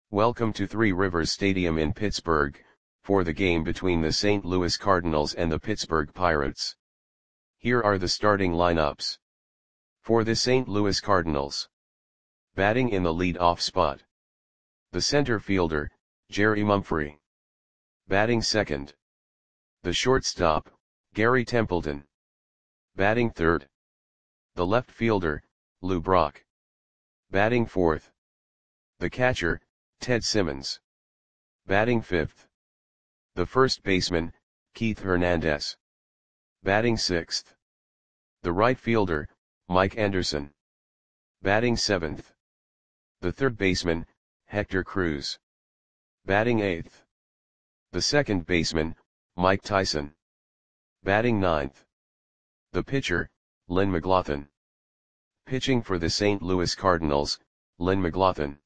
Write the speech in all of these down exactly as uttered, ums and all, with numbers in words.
Welcome to Three Rivers Stadium in Pittsburgh, for the game between the Saint Louis Cardinals and the Pittsburgh Pirates. Here are the starting lineups. For the Saint Louis Cardinals. Batting in the lead-off spot. The center fielder, Jerry Mumphrey. Batting second. The shortstop, Gary Templeton. Batting third. The left fielder, Lou Brock. Batting fourth. The catcher, Ted Simmons. Batting fifth. The first baseman, Keith Hernandez. Batting sixth. The right fielder, Mike Anderson. Batting seventh. The third baseman, Hector Cruz. Batting eighth. The second baseman, Mike Tyson. Batting ninth. The pitcher, Lynn McLaughlin. Pitching for the Saint Louis Cardinals, Lynn McLaughlin.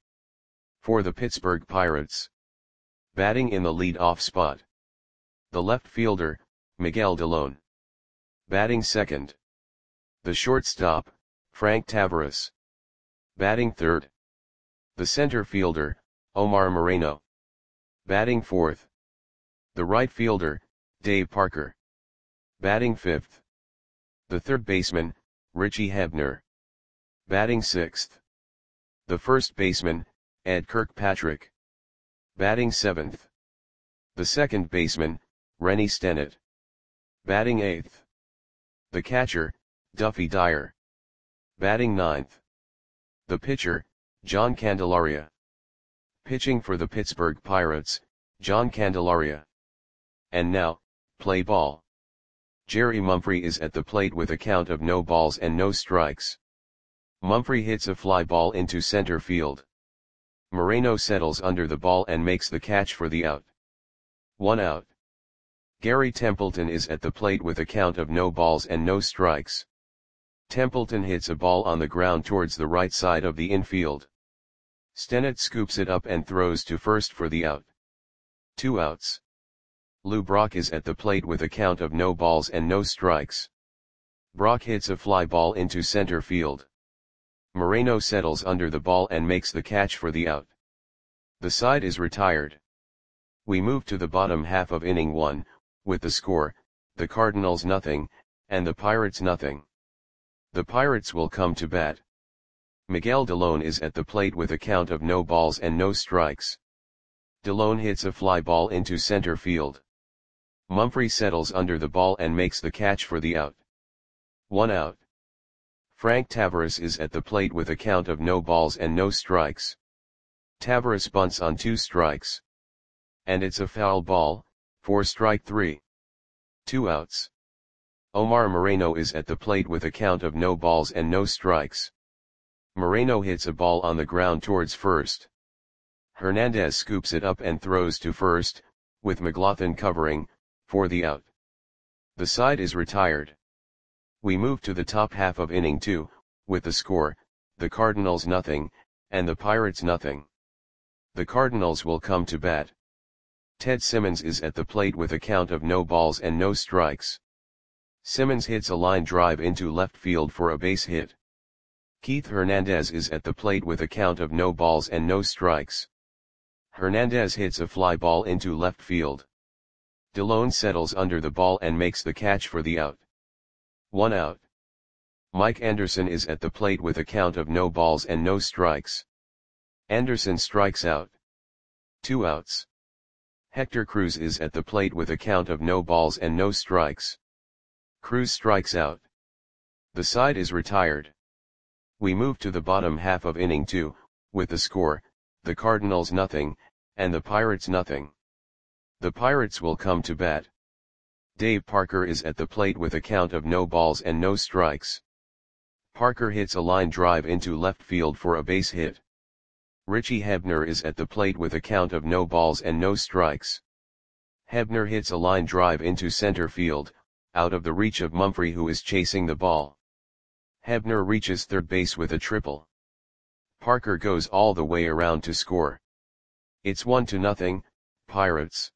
For the Pittsburgh Pirates. Batting in the lead-off spot. The left fielder, Miguel Delone. Batting second. The shortstop, Frank Taveras. Batting third. The center fielder, Omar Moreno. Batting fourth. The right fielder, Dave Parker. Batting fifth. The third baseman, Richie Hebner. Batting sixth. The first baseman, Ed Kirkpatrick. Batting seventh. The second baseman, Rennie Stennett. Batting eighth. The catcher, Duffy Dyer. Batting ninth. The pitcher, John Candelaria. Pitching for the Pittsburgh Pirates, John Candelaria. And now, play ball. Jerry Mumphrey is at the plate with a count of no balls and no strikes. Mumphrey hits a fly ball into center field. Moreno settles under the ball and makes the catch for the out. One out. Gary Templeton is at the plate with a count of no balls and no strikes. Templeton hits a ball on the ground towards the right side of the infield. Stennett scoops it up and throws to first for the out. Two outs. Lou Brock is at the plate with a count of no balls and no strikes. Brock hits a fly ball into center field. Moreno settles under the ball and makes the catch for the out. The side is retired. We move to the bottom half of inning one, with the score, the Cardinals nothing, and the Pirates nothing. The Pirates will come to bat. Miguel Delone is at the plate with a count of no balls and no strikes. Delone hits a fly ball into center field. Mumphrey settles under the ball and makes the catch for the out. One out. Frank Taveras is at the plate with a count of no balls and no strikes. Taveras bunts on two strikes. And it's a foul ball, for strike three. Two outs. Omar Moreno is at the plate with a count of no balls and no strikes. Moreno hits a ball on the ground towards first. Hernandez scoops it up and throws to first, with McLaughlin covering, for the out. The side is retired. We move to the top half of inning two, with the score, the Cardinals nothing, and the Pirates nothing. The Cardinals will come to bat. Ted Simmons is at the plate with a count of no balls and no strikes. Simmons hits a line drive into left field for a base hit. Keith Hernandez is at the plate with a count of no balls and no strikes. Hernandez hits a fly ball into left field. Delone settles under the ball and makes the catch for the out. One out. Mike Anderson is at the plate with a count of no balls and no strikes. Anderson strikes out. Two outs. Hector Cruz is at the plate with a count of no balls and no strikes. Cruz strikes out. The side is retired. We move to the bottom half of inning two, with the score, the Cardinals nothing, and the Pirates nothing. The Pirates will come to bat. Dave Parker is at the plate with a count of no balls and no strikes. Parker hits a line drive into left field for a base hit. Richie Hebner is at the plate with a count of no balls and no strikes. Hebner hits a line drive into center field, out of the reach of Mumphrey who is chasing the ball. Hebner reaches third base with a triple. Parker goes all the way around to score. It's one to nothing, Pirates.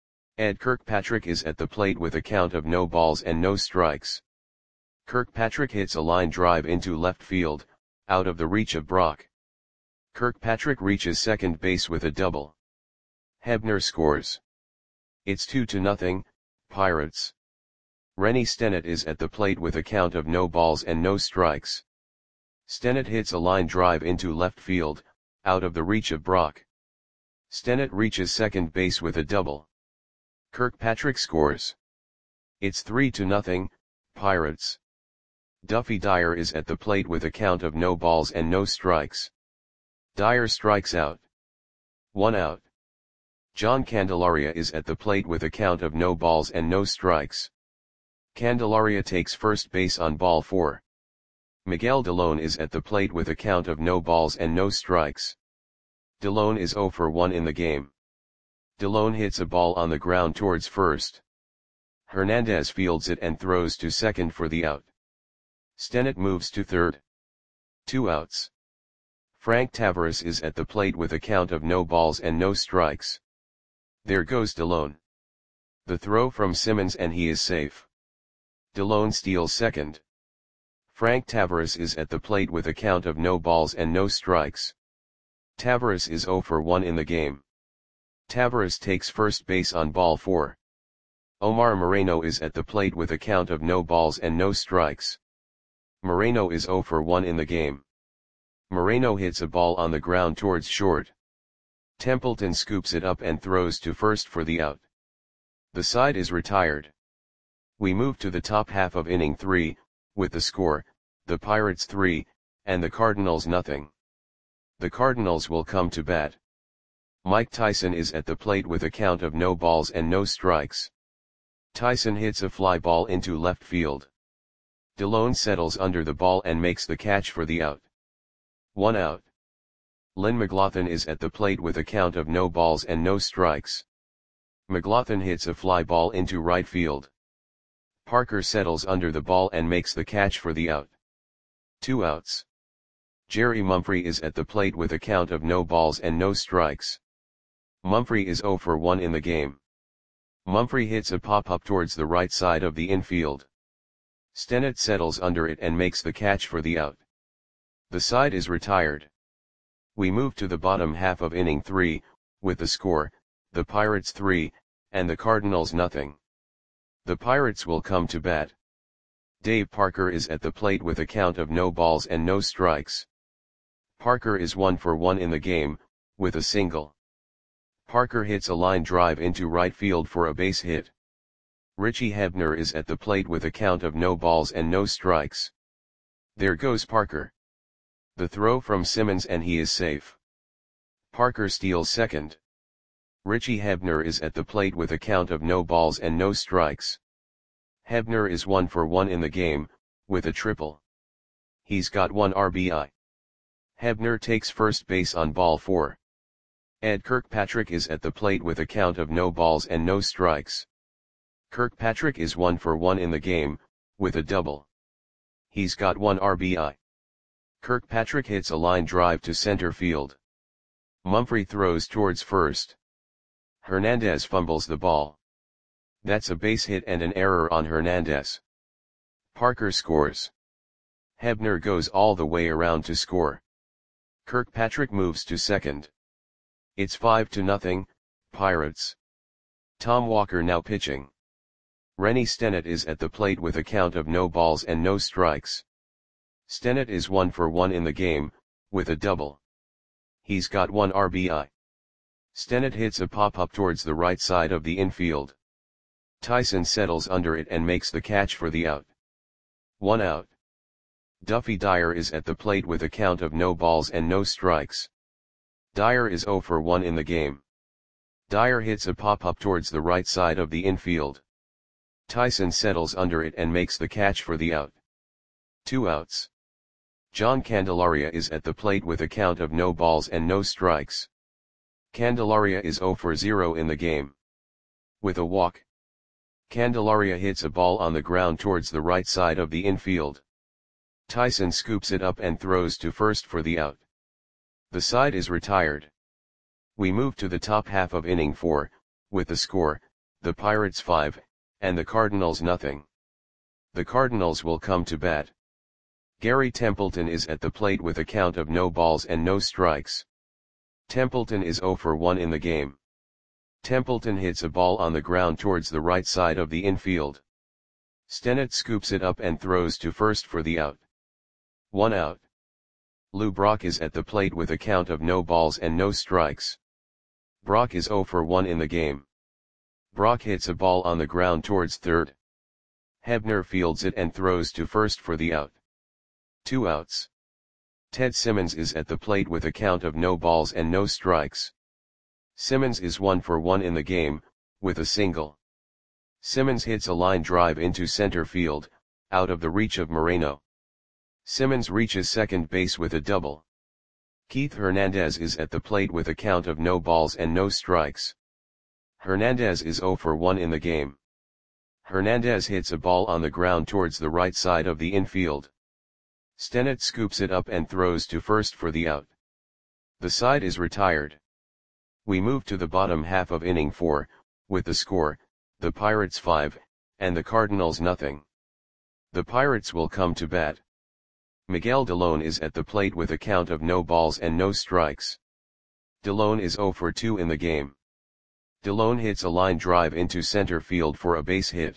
Ed Kirkpatrick is at the plate with a count of no balls and no strikes. Kirkpatrick hits a line drive into left field, out of the reach of Brock. Kirkpatrick reaches second base with a double. Hebner scores. It's two to nothing, Pirates. Rennie Stennett is at the plate with a count of no balls and no strikes. Stennett hits a line drive into left field, out of the reach of Brock. Stennett reaches second base with a double. Kirkpatrick scores. It's three to nothing, Pirates. Duffy Dyer is at the plate with a count of no balls and no strikes. Dyer strikes out. One out. John Candelaria is at the plate with a count of no balls and no strikes. Candelaria takes first base on ball four. Miguel Delone is at the plate with a count of no balls and no strikes. Delone is zero for one in the game. Delone hits a ball on the ground towards first. Hernandez fields it and throws to second for the out. Stennett moves to third. Two outs. Frank Taveras is at the plate with a count of no balls and no strikes. There goes Delone. The throw from Simmons and he is safe. Delone steals second. Frank Taveras is at the plate with a count of no balls and no strikes. Taveras is zero for one in the game. Taveras takes first base on ball four. Omar Moreno is at the plate with a count of no balls and no strikes. Moreno is zero for one in the game. Moreno hits a ball on the ground towards short. Templeton scoops it up and throws to first for the out. The side is retired. We move to the top half of inning three, with the score, the Pirates three, and the Cardinals nothing. The Cardinals will come to bat. Mike Tyson is at the plate with a count of no balls and no strikes. Tyson hits a fly ball into left field. Delone settles under the ball and makes the catch for the out. One out. Lynn McLaughlin is at the plate with a count of no balls and no strikes. McLaughlin hits a fly ball into right field. Parker settles under the ball and makes the catch for the out. Two outs. Jerry Mumphrey is at the plate with a count of no balls and no strikes. Mumphrey is zero for one in the game. Mumphrey hits a pop-up towards the right side of the infield. Stennett settles under it and makes the catch for the out. The side is retired. We move to the bottom half of inning three, with the score, the Pirates three, and the Cardinals nothing. The Pirates will come to bat. Dave Parker is at the plate with a count of no balls and no strikes. Parker is one for one in the game, with a single. Parker hits a line drive into right field for a base hit. Richie Hebner is at the plate with a count of no balls and no strikes. There goes Parker. The throw from Simmons and he is safe. Parker steals second. Richie Hebner is at the plate with a count of no balls and no strikes. Hebner is one for one in the game, with a triple. He's got one R B I. Hebner takes first base on ball four. Ed Kirkpatrick is at the plate with a count of no balls and no strikes. Kirkpatrick is one for one in the game, with a double. He's got one R B I. Kirkpatrick hits a line drive to center field. Mumphrey throws towards first. Hernandez fumbles the ball. That's a base hit and an error on Hernandez. Parker scores. Hebner goes all the way around to score. Kirkpatrick moves to second. It's five to nothing, Pirates. Tom Walker now pitching. Rennie Stennett is at the plate with a count of no balls and no strikes. Stennett is one for one in the game, with a double. He's got one R B I. Stennett hits a pop-up towards the right side of the infield. Tyson settles under it and makes the catch for the out. One out. Duffy Dyer is at the plate with a count of no balls and no strikes. Dyer is zero for one in the game. Dyer hits a pop-up towards the right side of the infield. Tyson settles under it and makes the catch for the out. Two outs. John Candelaria is at the plate with a count of no balls and no strikes. Candelaria is zero for zero in the game. With a walk. Candelaria hits a ball on the ground towards the right side of the infield. Tyson scoops it up and throws to first for the out. The side is retired. We move to the top half of inning four, with the score, the Pirates five, and the Cardinals nothing. The Cardinals will come to bat. Gary Templeton is at the plate with a count of no balls and no strikes. Templeton is zero for one in the game. Templeton hits a ball on the ground towards the right side of the infield. Stennett scoops it up and throws to first for the out. One out. Lou Brock is at the plate with a count of no balls and no strikes. Brock is zero for one in the game. Brock hits a ball on the ground towards third. Hebner fields it and throws to first for the out. Two outs. Ted Simmons is at the plate with a count of no balls and no strikes. Simmons is one for one in the game, with a single. Simmons hits a line drive into center field, out of the reach of Moreno. Simmons reaches second base with a double. Keith Hernandez is at the plate with a count of no balls and no strikes. Hernandez is zero for one in the game. Hernandez hits a ball on the ground towards the right side of the infield. Stennett scoops it up and throws to first for the out. The side is retired. We move to the bottom half of inning four, with the score, the Pirates five, and the Cardinals nothing. The Pirates will come to bat. Miguel Delone is at the plate with a count of no balls and no strikes. Delone is zero for two in the game. Delone hits a line drive into center field for a base hit.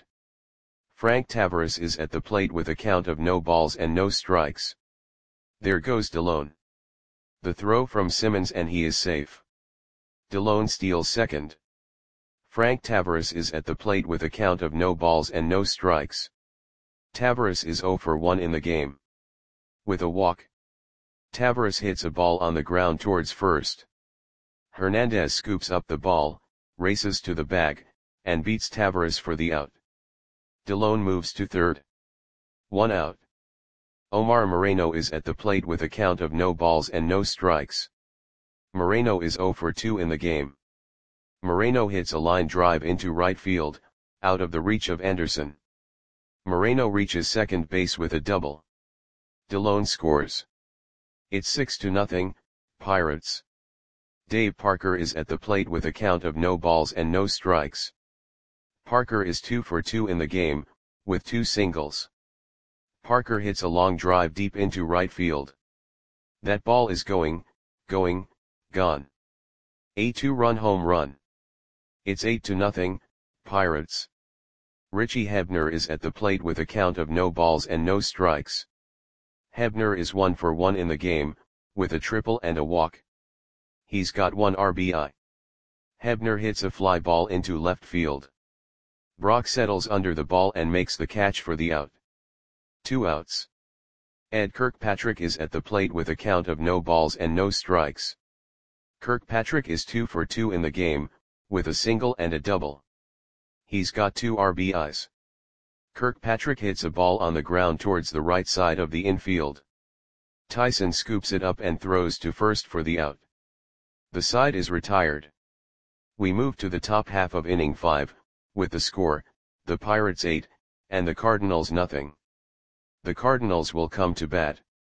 Frank Taveras is at the plate with a count of no balls and no strikes. There goes Delone. The throw from Simmons and he is safe. Delone steals second. Frank Taveras is at the plate with a count of no balls and no strikes. Taveras is zero for one in the game. With a walk. Taveras hits a ball on the ground towards first. Hernandez scoops up the ball, races to the bag, and beats Taveras for the out. Delone moves to third. One out. Omar Moreno is at the plate with a count of no balls and no strikes. Moreno is zero for two in the game. Moreno hits a line drive into right field, out of the reach of Anderson. Moreno reaches second base with a double. Delone scores. It's six to nothing, Pirates. Dave Parker is at the plate with a count of no balls and no strikes. Parker is two for two in the game, with two singles. Parker hits a long drive deep into right field. That ball is going, going, gone. A two-run home run. It's eight to nothing, Pirates. Richie Hebner is at the plate with a count of no balls and no strikes. Hebner is one for one in the game, with a triple and a walk. He's got one R B I. Hebner hits a fly ball into left field. Brock settles under the ball and makes the catch for the out. Two outs. Ed Kirkpatrick is at the plate with a count of no balls and no strikes. Kirkpatrick is two for two in the game, with a single and a double. He's got two R B Is. Kirkpatrick hits a ball on the ground towards the right side of the infield. Tyson scoops it up and throws to first for the out. The side is retired. We move to the top half of inning five, with the score, the Pirates eight, and the Cardinals nothing. The Cardinals will come to bat.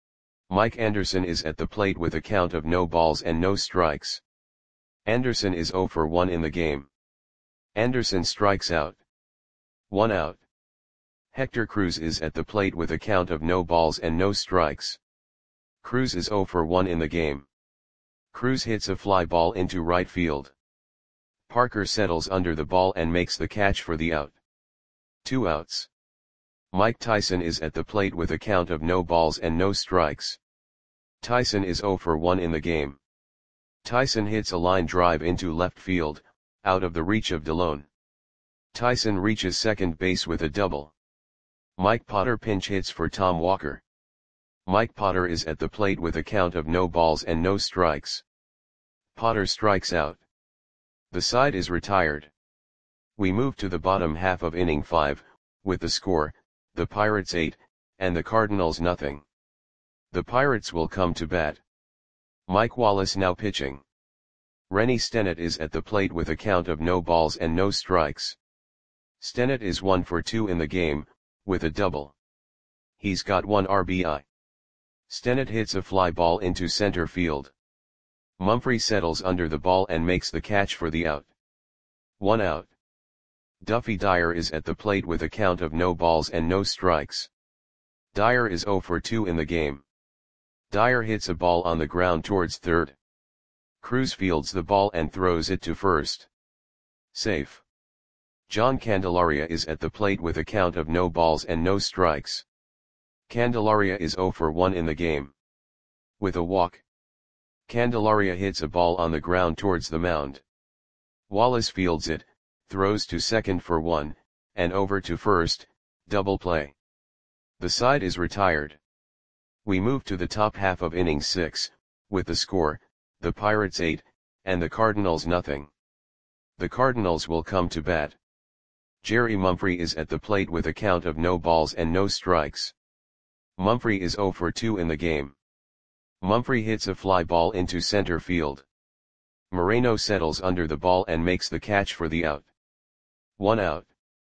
Mike Anderson is at the plate with a count of no balls and no strikes. Anderson is zero for one in the game. Anderson strikes out. One out. Hector Cruz is at the plate with a count of no balls and no strikes. Cruz is zero for one in the game. Cruz hits a fly ball into right field. Parker settles under the ball and makes the catch for the out. Two outs. Mike Tyson is at the plate with a count of no balls and no strikes. Tyson is zero for one in the game. Tyson hits a line drive into left field, out of the reach of Delone. Tyson reaches second base with a double. Mike Potter pinch hits for Tom Walker. Mike Potter is at the plate with a count of no balls and no strikes. Potter strikes out. The side is retired. We move to the bottom half of inning five, with the score, the Pirates eight, and the Cardinals nothing. The Pirates will come to bat. Mike Wallace now pitching. Rennie Stennett is at the plate with a count of no balls and no strikes. Stennett is one for two in the game, with a double. He's got one R B I. Stennett hits a fly ball into center field. Mumphrey settles under the ball and makes the catch for the out. One out. Duffy Dyer is at the plate with a count of no balls and no strikes. Dyer is zero for two in the game. Dyer hits a ball on the ground towards third. Cruz fields the ball and throws it to first. Safe. John Candelaria is at the plate with a count of no balls and no strikes. Candelaria is zero for one in the game. With a walk, Candelaria hits a ball on the ground towards the mound. Wallace fields it, throws to second for one, and over to first, double play. The side is retired. We move to the top half of inning six, with the score, the Pirates eight, and the Cardinals nothing. The Cardinals will come to bat. Jerry Mumphrey is at the plate with a count of no balls and no strikes. Mumphrey is zero for two in the game. Mumphrey hits a fly ball into center field. Moreno settles under the ball and makes the catch for the out. One out.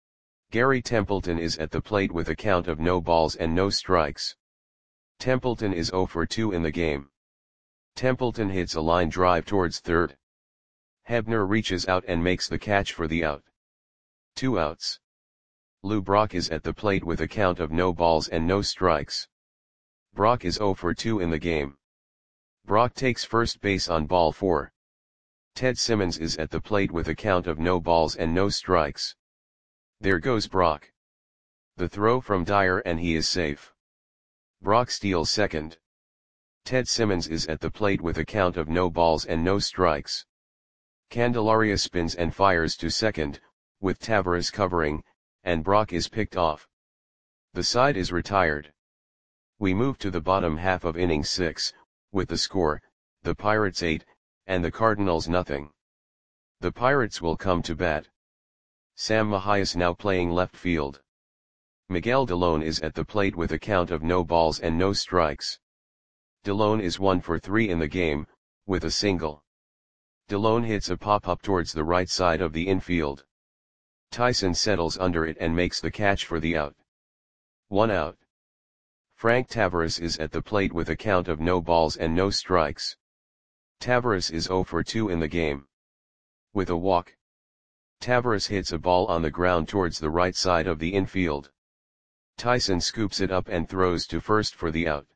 Gary Templeton is at the plate with a count of no balls and no strikes. Templeton is zero for two in the game. Templeton hits a line drive towards third. Hebner reaches out and makes the catch for the out. Two outs. Lou Brock is at the plate with a count of no balls and no strikes. Brock is zero for two in the game. Brock takes first base on ball four. Ted Simmons is at the plate with a count of no balls and no strikes. There goes Brock. The throw from Dyer and he is safe. Brock steals second. Ted Simmons is at the plate with a count of no balls and no strikes. Candelaria spins and fires to second, with Taveras covering, and Brock is picked off. The side is retired. We move to the bottom half of inning six, with the score, the Pirates eight, and the Cardinals nothing. The Pirates will come to bat. Sam Mahias now playing left field. Miguel Delone is at the plate with a count of no balls and no strikes. Delone is one for three in the game, with a single. Delone hits a pop-up towards the right side of the infield. Tyson settles under it and makes the catch for the out. One out. Frank Taveras is at the plate with a count of no balls and no strikes. Taveras is zero for two in the game. With a walk, Taveras hits a ball on the ground towards the right side of the infield. Tyson scoops it up and throws to first for the out.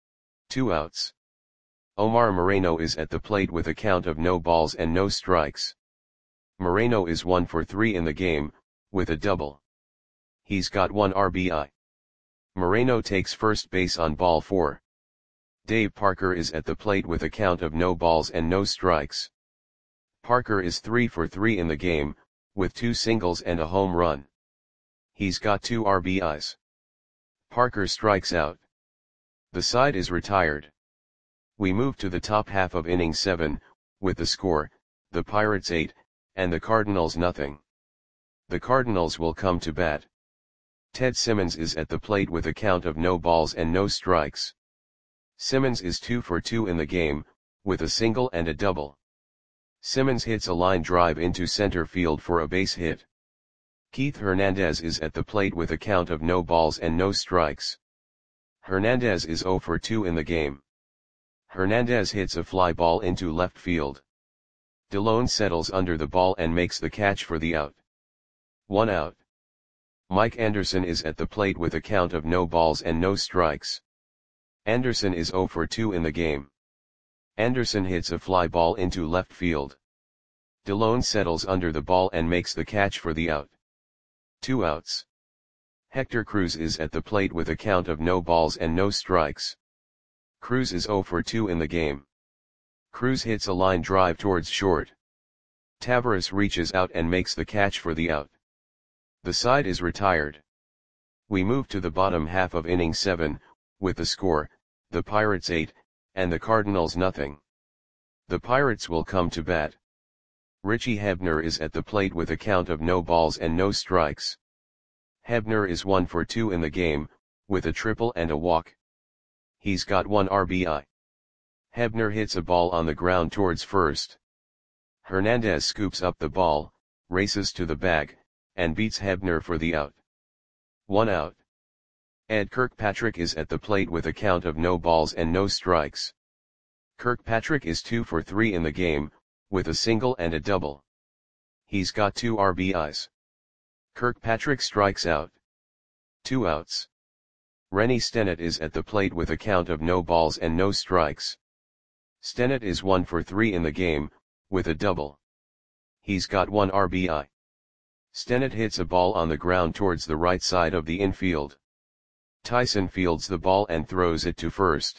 Two outs. Omar Moreno is at the plate with a count of no balls and no strikes. Moreno is one for three in the game, with a double. He's got one R B I. Moreno takes first base on ball four. Dave Parker is at the plate with a count of no balls and no strikes. Parker is three for three in the game, with two singles and a home run. He's got two R B Is. Parker strikes out. The side is retired. We move to the top half of inning seven, with the score, the Pirates eight, and the Cardinals nothing. The Cardinals will come to bat. Ted Simmons is at the plate with a count of no balls and no strikes. Simmons is two for two in the game, with a single and a double. Simmons hits a line drive into center field for a base hit. Keith Hernandez is at the plate with a count of no balls and no strikes. Hernandez is zero for two in the game. Hernandez hits a fly ball into left field. Delone settles under the ball and makes the catch for the out. One out. Mike Anderson is at the plate with a count of no balls and no strikes. Anderson is zero for two in the game. Anderson hits a fly ball into left field. Delone settles under the ball and makes the catch for the out. Two outs. Hector Cruz is at the plate with a count of no balls and no strikes. Cruz is zero for two in the game. Cruz hits a line drive towards short. Taveras reaches out and makes the catch for the out. The side is retired. We move to the bottom half of inning seven, with the score, the Pirates eight, and the Cardinals nothing. The Pirates will come to bat. Richie Hebner is at the plate with a count of no balls and no strikes. Hebner is one for two in the game, with a triple and a walk. He's got one R B I. Hebner hits a ball on the ground towards first. Hernandez scoops up the ball, races to the bag, and beats Hebner for the out. One out. Ed Kirkpatrick is at the plate with a count of no balls and no strikes. Kirkpatrick is two for three in the game, with a single and a double. He's got two R B Is. Kirkpatrick strikes out. Two outs. Rennie Stennett is at the plate with a count of no balls and no strikes. Stennett is one for three in the game, with a double. He's got one R B I. Stennett hits a ball on the ground towards the right side of the infield. Tyson fields the ball and throws it to first.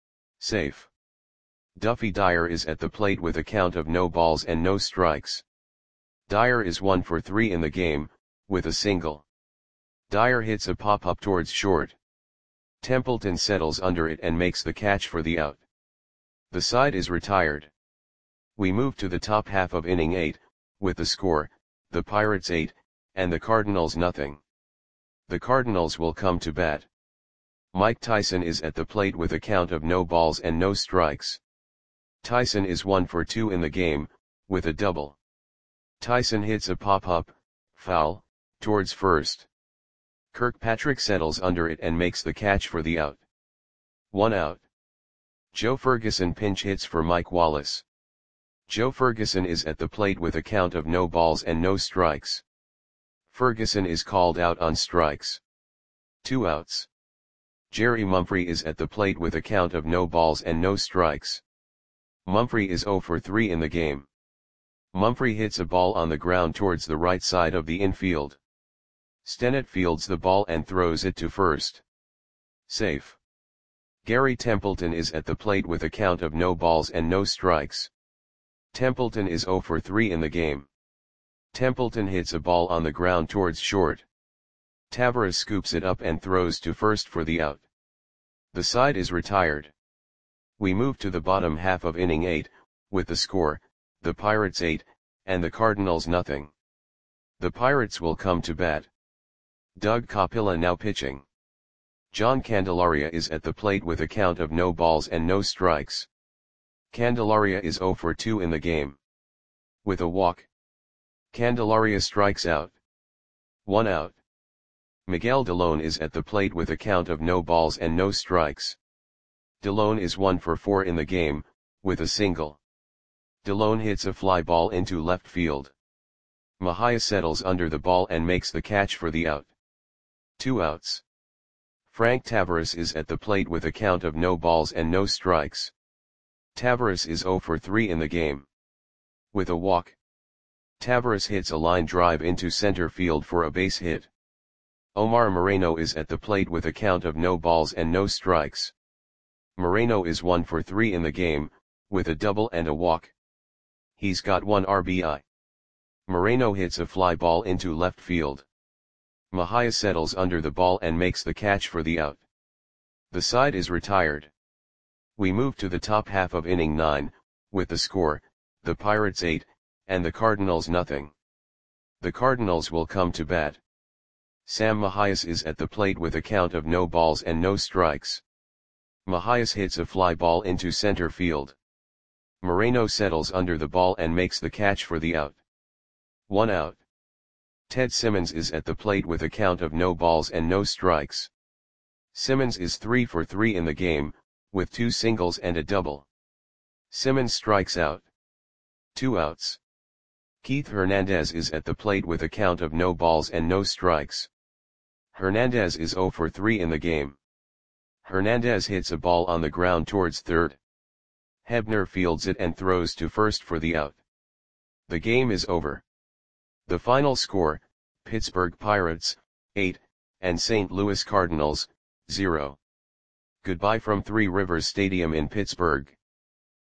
Safe. Duffy Dyer is at the plate with a count of no balls and no strikes. Dyer is one for three in the game, with a single. Dyer hits a pop-up towards short. Templeton settles under it and makes the catch for the out. The side is retired. We move to the top half of inning eight, with the score, the Pirates eight, and the Cardinals nothing. The Cardinals will come to bat. Mike Tyson is at the plate with a count of no balls and no strikes. Tyson is one for two in the game, with a double. Tyson hits a pop-up, foul, towards first. Kirkpatrick settles under it and makes the catch for the out. One out. Joe Ferguson pinch hits for Mike Wallace. Joe Ferguson is at the plate with a count of no balls and no strikes. Ferguson is called out on strikes. Two outs. Jerry Mumphrey is at the plate with a count of no balls and no strikes. Mumphrey is zero for three in the game. Mumphrey hits a ball on the ground towards the right side of the infield. Stennett fields the ball and throws it to first. Safe. Gary Templeton is at the plate with a count of no balls and no strikes. Templeton is zero for three in the game. Templeton hits a ball on the ground towards short. Tavares scoops it up and throws to first for the out. The side is retired. We move to the bottom half of inning eight, with the score, the Pirates eight, and the Cardinals nothing. The Pirates will come to bat. Doug Capilla now pitching. John Candelaria is at the plate with a count of no balls and no strikes. Candelaria is zero for two in the game. With a walk. Candelaria strikes out. One out. Miguel Delone is at the plate with a count of no balls and no strikes. Delone is one for four in the game, with a single. Delone hits a fly ball into left field. Mahia settles under the ball and makes the catch for the out. Two outs. Frank Tavares is at the plate with a count of no balls and no strikes. Tavares is zero for three in the game. With a walk. Tavares hits a line drive into center field for a base hit. Omar Moreno is at the plate with a count of no balls and no strikes. Moreno is one for three in the game, with a double and a walk. He's got one R B I. Moreno hits a fly ball into left field. Mahia settles under the ball and makes the catch for the out. The side is retired. We move to the top half of inning nine, with the score, the Pirates eight, and the Cardinals nothing. The Cardinals will come to bat. Sam Mahias is at the plate with a count of no balls and no strikes. Mahias hits a fly ball into center field. Moreno settles under the ball and makes the catch for the out. One out. Ted Simmons is at the plate with a count of no balls and no strikes. Simmons is three for three in the game, with two singles and a double. Simmons strikes out. Two outs. Keith Hernandez is at the plate with a count of no balls and no strikes. Hernandez is zero for three in the game. Hernandez hits a ball on the ground towards third. Hebner fields it and throws to first for the out. The game is over. The final score, Pittsburgh Pirates, eight, and Saint Louis Cardinals, zero. Goodbye from Three Rivers Stadium in Pittsburgh.